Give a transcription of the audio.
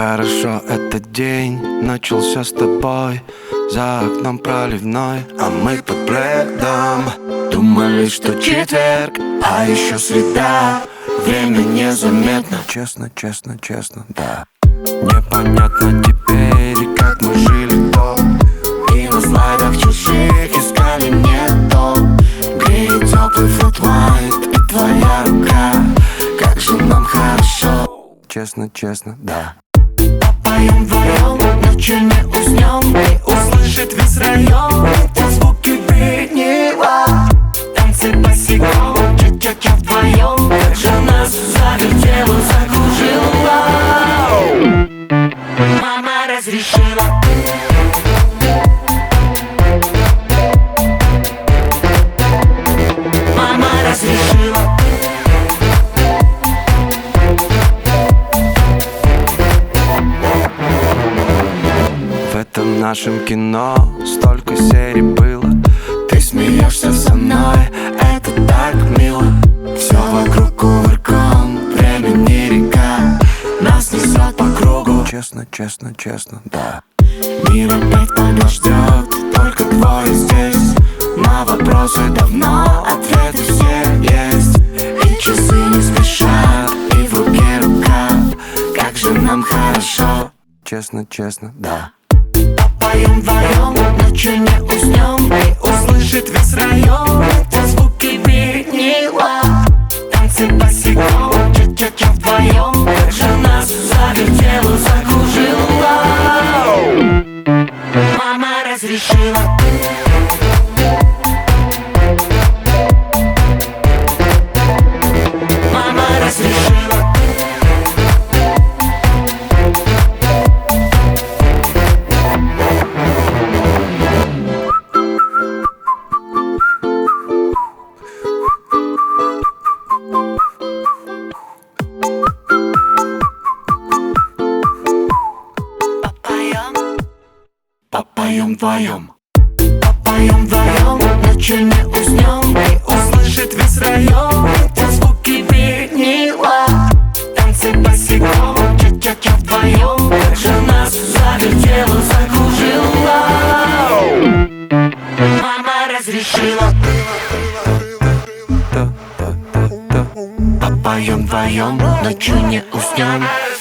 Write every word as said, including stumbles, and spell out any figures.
хорошо этот день начался с тобой. За окном проливной, а мы под пледом. Думали, что четверг, а еще среда. Время незаметно, честно, честно, честно, да. Непонятно теперь, как мы жили до. И на слайдах чужих искали не то. Греет теплый флэт white и твоя рука. Как же нам хорошо, честно, честно, да. Попоем вдвоем, ночью не уснем. И услышит весь район эти звуки винила. Танцы босиком, ча-ча-ча вдвоем. Как же нас завертела, закружила. Мама разрешила. Мама разрешила. В этом нашем кино столько серий было. Ты смеешься со мной, это так мило. Все вокруг кувырком, времени река. Нас несет по кругу, честно, честно, честно, да. Мир опять подождет, только двое здесь. На вопросы давно ответы все есть. И часы не спешат, и в руке рука. Как же нам хорошо, честно, честно, да. Попоем вдвоем, ночью не уснем. И услышит весь район эти звуки винила. Танцы босиком, ча-ча-ча вдвоем. Как же нас завертела, закружила. Мама разрешила. Мама разрешила. Попоем вдвоем. Попоем вдвоем, ночью не уснем. И услышит весь район эти звуки винила. Танцы босиком, ча-ча-ча вдвоем. Как же нас завертела, закружила. Мама разрешила. Попоем вдвоем, ночью не уснем.